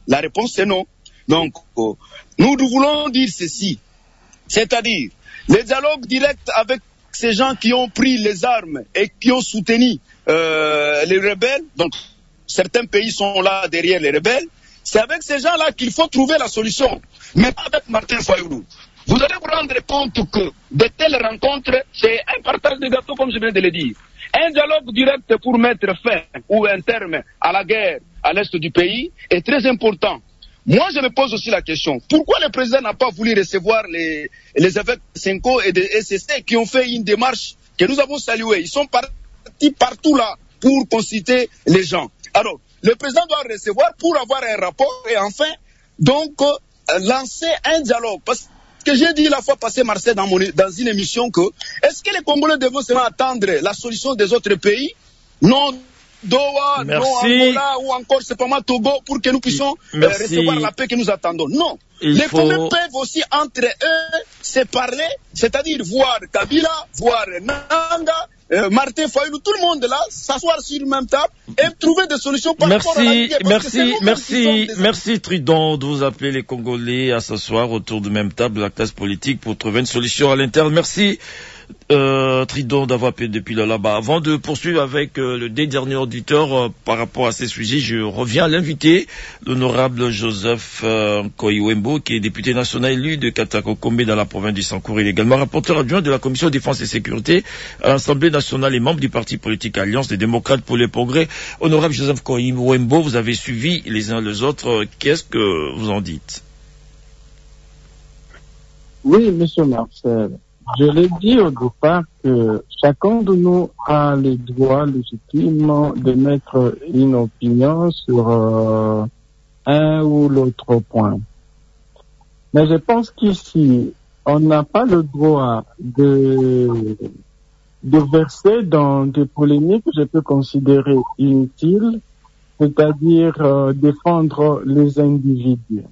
La réponse est non. Donc, nous voulons dire ceci, c'est-à-dire les dialogues directs avec ces gens qui ont pris les armes et qui ont soutenu les rebelles, donc certains pays sont là derrière les rebelles, c'est avec ces gens-là qu'il faut trouver la solution, mais pas avec Martin Fayoulou. Vous allez vous rendre compte que de telles rencontres, c'est un partage de gâteau, comme je viens de le dire. Un dialogue direct pour mettre fin ou un terme à la guerre à l'est du pays est très important. Moi, je me pose aussi la question, pourquoi le président n'a pas voulu recevoir les évêques de Senko et de SSC qui ont fait une démarche que nous avons saluée. Ils sont partis partout là pour consulter les gens. Alors, le président doit recevoir pour avoir un rapport et enfin, donc, lancer un dialogue. Parce que j'ai dit la fois passée, Marcel, dans une émission que, est-ce que les Congolais devront seulement attendre la solution des autres pays? Non. Doha, non Angola ou encore simplement Togo pour que nous puissions recevoir la paix que nous attendons. Non. Les Congolais peuvent aussi entre eux se parler, c'est-à-dire voir Kabila, voir Nanga, Martin Fayoulou, tout le monde là, s'asseoir sur une même table et trouver des solutions par rapport à la guerre. Merci Tridon de vous appeler les Congolais à s'asseoir autour de même table de la classe politique pour trouver une solution à l'interne. Merci. Tridon d'avoir appelé depuis là-bas. Avant de poursuivre avec le dernier auditeur par rapport à ces sujets, je reviens à l'invité, l'honorable Joseph Koiwembo, qui est député national élu de Katakokombe dans la province du Sankour. Il est également rapporteur adjoint de la Commission défense et sécurité à l'Assemblée nationale et membre du parti politique Alliance des démocrates pour le progrès. Honorable Joseph Koiwembo, vous avez suivi les uns les autres. Qu'est-ce que vous en dites? Oui, monsieur Marcel. Je l'ai dit au départ que chacun de nous a le droit légitime de mettre une opinion sur un ou l'autre point. Mais je pense qu'ici, on n'a pas le droit de verser dans des polémiques que je peux considérer inutiles, c'est-à-dire défendre les individus.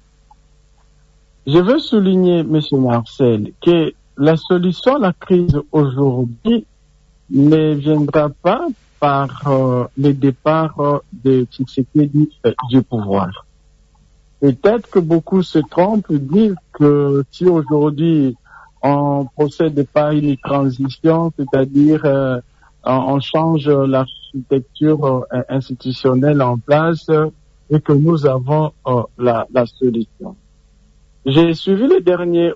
Je veux souligner, monsieur Marcel, que la solution à la crise aujourd'hui ne viendra pas par le départ de Tshisekedi du pouvoir. Peut-être que beaucoup se trompent, disent que si aujourd'hui on procède pas à une transition, c'est-à-dire on change l'architecture institutionnelle en place et que nous avons la solution. J'ai suivi le dernier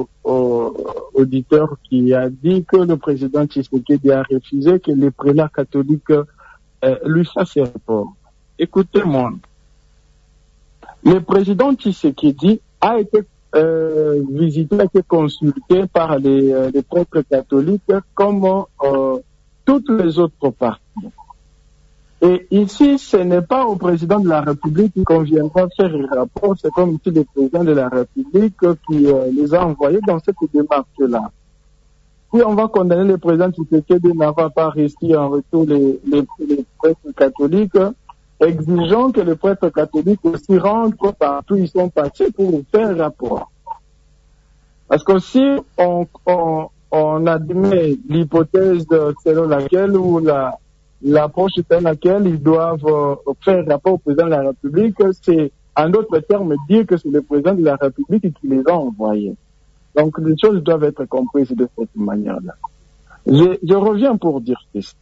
auditeur qui a dit que le président Tshisekedi a refusé que les prélats catholiques lui fassent rapport. Écoutez-moi. Le président Tshisekedi a été visité, a été consulté par les prêtres catholiques comme toutes les autres parties. Et ici, ce n'est pas au président de la République qu'on viendra faire un rapport, c'est comme si le président de la République qui les a envoyés dans cette démarche-là. Si on va condamner le président Tshisekedi n'avoir pas réussi en retour les prêtres catholiques, exigeons que les prêtres catholiques aussi rentrent partout où ils sont passés pour faire un rapport. Parce que si on admet l'hypothèse selon laquelle ou l'approche selon laquelle ils doivent faire rapport au président de la République, c'est en d'autres termes dire que c'est le président de la République qui les a envoyés. Donc les choses doivent être comprises de cette manière-là. Je reviens pour dire ceci.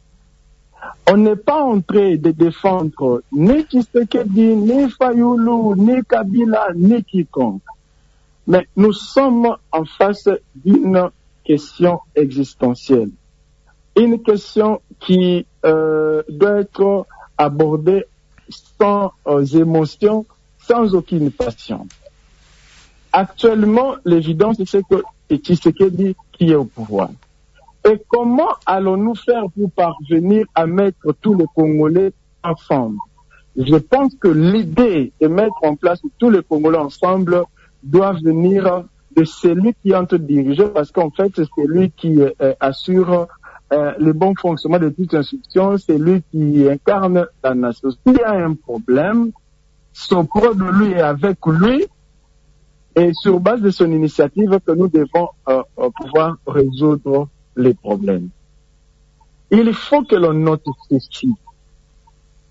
On n'est pas en train de défendre ni Tshisekedi, ni Fayoulou, ni Kabila, ni quiconque. Mais nous sommes en face d'une question existentielle. Une question qui doit être abordée sans émotion, sans aucune passion. Actuellement, l'évidence, c'est que c'est Tshisekedi qui est au pouvoir. Et comment allons-nous faire pour parvenir à mettre tous les Congolais ensemble? Je pense que l'idée de mettre en place tous les Congolais ensemble doit venir de celui qui est en train de diriger, parce qu'en fait, c'est celui qui assure le bon fonctionnement de toute institution, c'est lui qui incarne la nation. S'il y a un problème, s'auprès de lui et avec lui, et sur base de son initiative que nous devons pouvoir résoudre les problèmes. Il faut que l'on note ceci.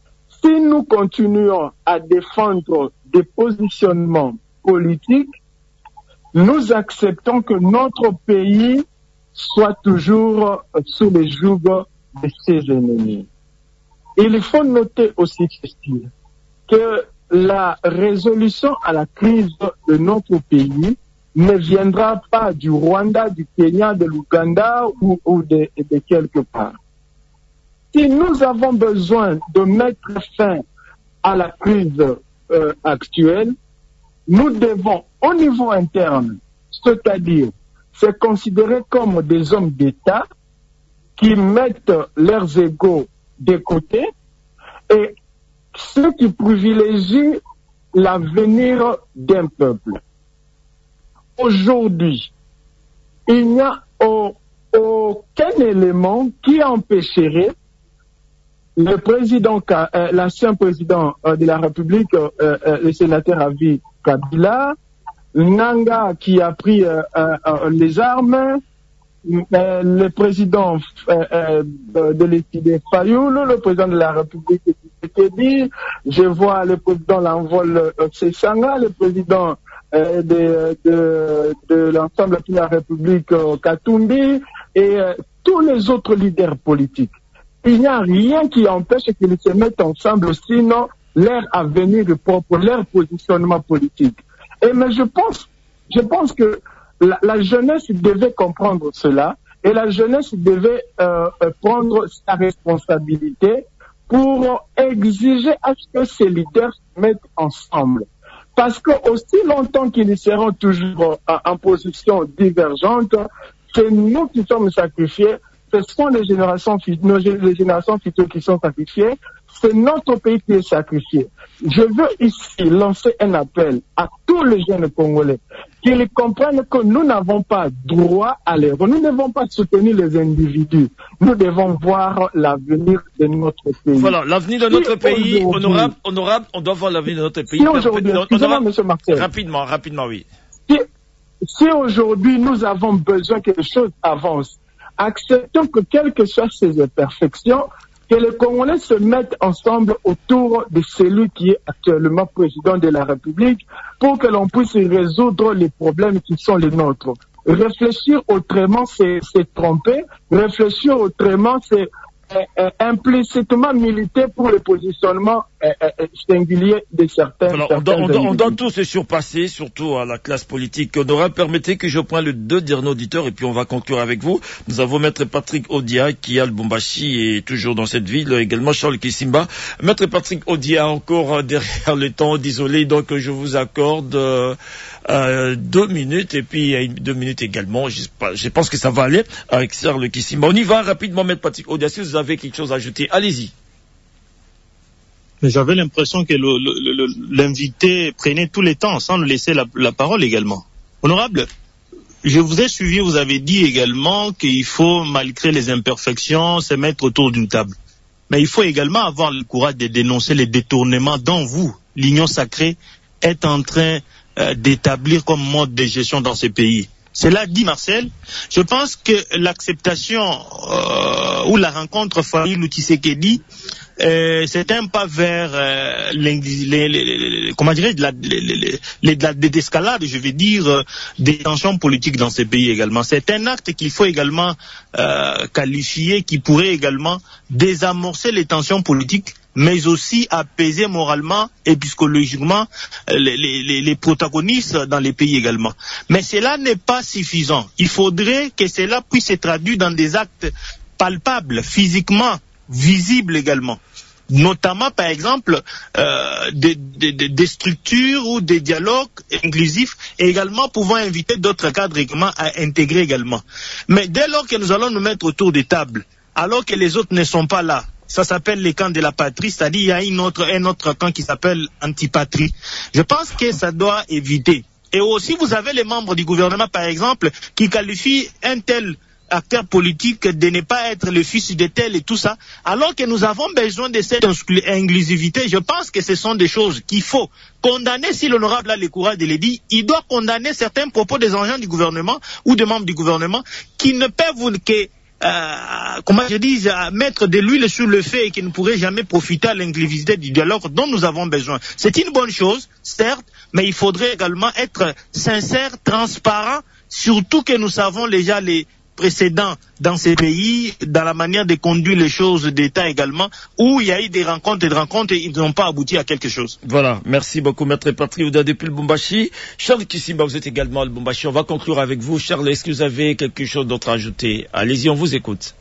si nous continuons à défendre des positionnements politiques, nous acceptons que notre pays soit toujours sous les jougs de ses ennemis. Il faut noter aussi ceci, que la résolution à la crise de notre pays ne viendra pas du Rwanda, du Kenya, de l'Ouganda ou de quelque part. Si nous avons besoin de mettre fin à la crise actuelle, nous devons, au niveau interne, c'est-à-dire se considérer comme des hommes d'État qui mettent leurs égos de côté et ceux qui privilégient l'avenir d'un peuple. Aujourd'hui, il n'y a aucun élément qui empêcherait le président, l'ancien président de la République, le sénateur Avi Kabila, Nanga qui a pris les armes, le président de l'Éthiopie Fayoulou, le président de la République Tshisekedi, je vois le président Lanvol Sesanga, le président de l'ensemble de la République Katumbi et tous les autres leaders politiques. Il n'y a rien qui empêche qu'ils se mettent ensemble, sinon leur avenir propre, leur positionnement politique. Mais je pense que la jeunesse devait comprendre cela et la jeunesse devait prendre sa responsabilité pour exiger à ce que ces leaders se mettent ensemble. Parce que aussi longtemps qu'ils seront toujours en position divergente, c'est nous qui sommes sacrifiés, ce sont les générations futures qui sont sacrifiées, c'est notre pays qui est sacrifié. Je veux ici lancer un appel à tous les jeunes Congolais qu'ils comprennent que nous n'avons pas droit à l'erreur. Nous ne devons pas soutenir les individus. Nous devons voir l'avenir de notre pays. Voilà, l'avenir de notre pays, honorable, on doit voir l'avenir de notre pays. Si aujourd'hui, excusez-moi, monsieur Marcel. Rapidement, oui. Si aujourd'hui nous avons besoin que les choses avancent, acceptons que quelles que soient ces imperfections, que les Congolais se mettent ensemble autour de celui qui est actuellement président de la République pour que l'on puisse résoudre les problèmes qui sont les nôtres. Réfléchir autrement, c'est tromper. Réfléchir autrement, c'est implicitement militer pour le positionnement singulier de certains. Voilà, on doit tous se surpasser, surtout à la classe politique. Honorable, permettez que je prenne le deux derniers auditeurs et puis on va conclure avec vous. Nous avons Maître Patrick Odia qui a le Lubumbashi et toujours dans cette ville, également Charles Kisimba. Maître Patrick Odia encore derrière le temps d'isoler, donc je vous accorde 2 minutes et puis 2 minutes également. Je pense que ça va aller avec Charles Kisimba. On y va rapidement, Maître Patrick Odia. Si vous avez quelque chose à ajouter, allez-y. Mais j'avais l'impression que l'invité prenait tous les temps sans nous laisser la parole également. Honorable, je vous ai suivi, vous avez dit également qu'il faut, malgré les imperfections, se mettre autour d'une table. Mais il faut également avoir le courage de dénoncer les détournements dont vous, l'Union sacrée, êtes en train d'établir comme mode de gestion dans ces pays. Cela dit, Marcel, je pense que l'acceptation ou la rencontre Fayoulou Tshisekedi, c'est un pas vers la désescalade, je vais dire, des tensions politiques dans ces pays également. C'est un acte qu'il faut également qualifier, qui pourrait également désamorcer les tensions politiques, mais aussi apaiser moralement et psychologiquement les protagonistes dans les pays également. Mais cela n'est pas suffisant. Il faudrait que cela puisse se traduire dans des actes palpables, physiquement, visibles également. Notamment, par exemple, des structures ou des dialogues inclusifs et également pouvant inviter d'autres cadres également à intégrer également. Mais dès lors que nous allons nous mettre autour des tables, alors que les autres ne sont pas là, ça s'appelle les camps de la patrie, c'est-à-dire il y a un autre camp qui s'appelle antipatrie. Je pense que ça doit éviter. Et aussi, vous avez les membres du gouvernement, par exemple, qui qualifient un tel acteur politique de ne pas être le fils de tel et tout ça, alors que nous avons besoin de cette inclusivité. Je pense que ce sont des choses qu'il faut condamner. Si l'honorable a le courage de le dire, il doit condamner certains propos des agents du gouvernement ou des membres du gouvernement qui ne peuvent que comment je dis, mettre de l'huile sur le feu et qui ne pourrait jamais profiter à l'inclusivité du dialogue dont nous avons besoin. C'est une bonne chose, certes, mais il faudrait également être sincère, transparent, surtout que nous savons déjà les précédents dans ces pays, dans la manière de conduire les choses d'État également, où il y a eu des rencontres et ils n'ont pas abouti à quelque chose. Voilà, merci beaucoup Maître Patrick Ouda depuis le Lubumbashi. Charles Kisimba, vous êtes également à Lubumbashi. On va conclure avec vous. Charles, est-ce que vous avez quelque chose d'autre à ajouter? Allez-y, on vous écoute.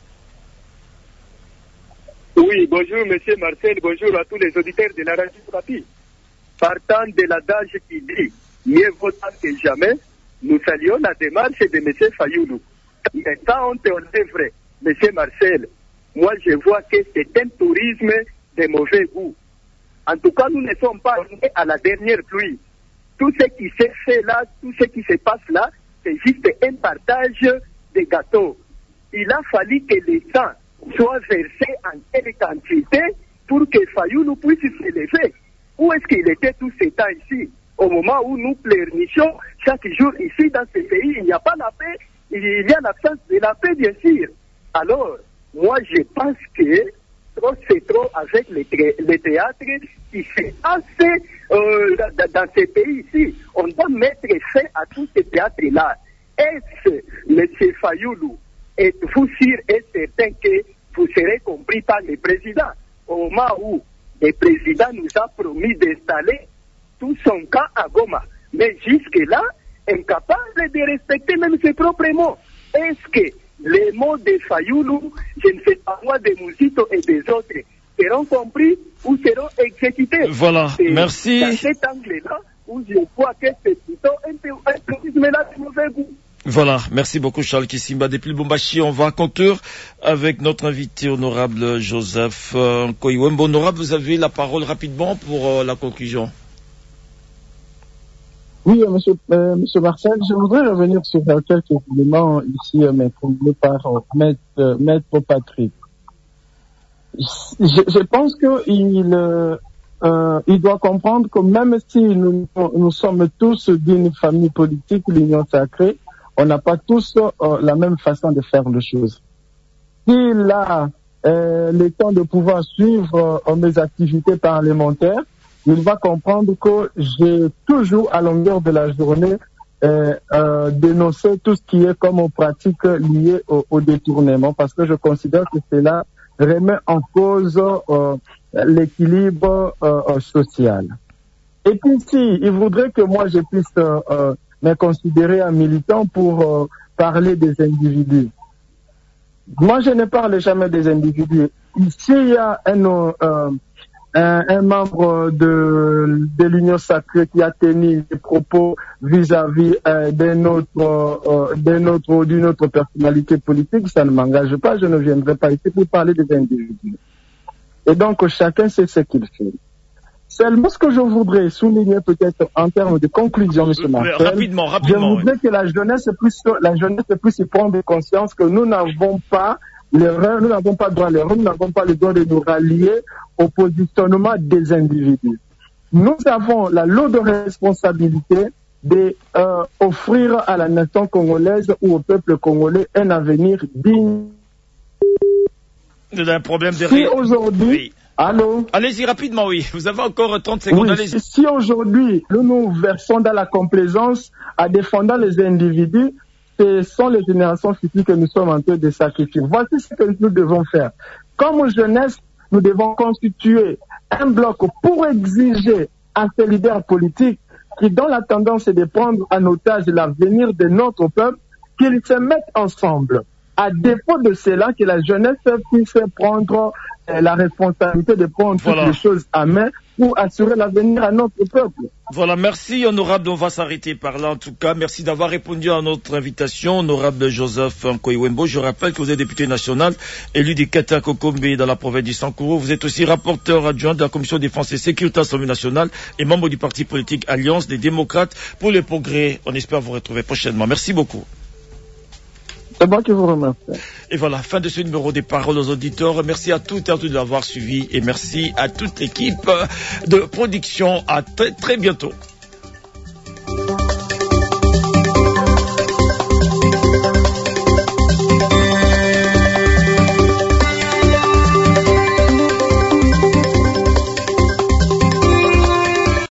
Oui, bonjour Monsieur Marcel, bonjour à tous les auditeurs de la radio Okapi. Partant de l'adage qui dit « mieux vaut tard que jamais », nous saluons la démarche de M. Fayoulou. Mais ça, on est vrai, M. Marcel, moi je vois que c'est un tourisme de mauvais goût. En tout cas, nous ne sommes pas nés à la dernière pluie. Tout ce qui s'est fait là, tout ce qui se passe là, c'est juste un partage de gâteaux. Il a fallu que les sang soient versés en quelle quantité pour que Fayoulou puisse se lever. Où est-ce qu'il était tout ce temps ici? Au moment où nous pleurnichons chaque jour ici dans ce pays, il n'y a pas la paix. Il y a l'absence de la paix, bien sûr. Alors, moi, je pense que c'est trop avec les théâtres qui se passent dans ces pays ici. On doit mettre fin à tous ces théâtres-là. Est-ce, M. Fayoulou, êtes-vous sûr et certain que vous serez compris par le président? Au moment où le président nous a promis d'installer tout son camp à Goma. Mais jusque-là, incapable de respecter même ses propres mots. Est-ce que les mots de Fayoulou, je ne sais pas moi, de Mouzito et des autres, seront compris ou seront exécutés? Voilà, merci. Dans cet angle-là, où je vois que c'est plutôt un tourisme-là de mauvais goût. Voilà, merci beaucoup Charles Kisimba. Depuis le Lubumbashi, on va conclure avec notre invité honorable Joseph Nkoyiwembo. Honorable, vous avez la parole rapidement pour la conclusion. Oui, monsieur Marcel, je voudrais revenir sur quelques éléments ici mentionné par Maître Patrick. Je pense qu'il doit comprendre que même si nous sommes tous d'une famille politique, l'Union sacrée, on n'a pas tous la même façon de faire les choses. S'il a le temps de pouvoir suivre mes activités parlementaires, il va comprendre que j'ai toujours, à longueur de la journée, dénoncé tout ce qui est comme pratique liée au détournement, parce que je considère que cela remet en cause l'équilibre social. Et puis si il voudrait que moi je puisse me considérer un militant pour parler des individus. Moi je ne parle jamais des individus. Ici il y a un membre de l'Union sacrée qui a tenu des propos vis-à-vis d'une autre personnalité politique, ça ne m'engage pas, je ne viendrai pas ici pour parler des individus. Et donc chacun sait ce qu'il fait. Seulement ce que je voudrais souligner peut-être en termes de conclusion, M. Marcel, rapidement, je voudrais que la jeunesse puisse prendre conscience que nous n'avons pas l'erreur, nous n'avons pas droit à l'erreur, nous n'avons pas le droit de nous rallier au positionnement des individus. Nous avons la lourde responsabilité d'offrir à la nation congolaise ou au peuple congolais un avenir digne. Vous avez un problème de Si aujourd'hui, oui. Allô? Allez-y rapidement, oui. Vous avez encore 30 secondes. Oui, allez-y. si aujourd'hui nous nous versons dans la complaisance à défendre les individus, ce sont les générations futures que nous sommes en train de sacrifier. Voici ce que nous devons faire. Comme jeunesse, nous devons constituer un bloc pour exiger à ces leaders politiques qui, dont la tendance est de prendre en otage l'avenir de notre peuple, qu'ils se mettent ensemble. À défaut de cela, que la jeunesse puisse prendre la responsabilité de prendre toutes les choses à main pour assurer l'avenir à notre peuple. Voilà, merci honorable, on va s'arrêter par là en tout cas. Merci d'avoir répondu à notre invitation, honorable Joseph Nkoyiwembo. Je rappelle que vous êtes député national, élu du Kata Kokombe dans la province du Sankuru. Vous êtes aussi rapporteur adjoint de la Commission défense et sécurité à l'Assemblée nationale et membre du parti politique Alliance des démocrates pour le progrès. On espère vous retrouver prochainement. Merci beaucoup. C'est moi qui vous remercie. Et voilà, fin de ce numéro des paroles aux auditeurs. Merci à toutes et à tous de l'avoir suivi et merci à toute l'équipe de production. À très, très bientôt.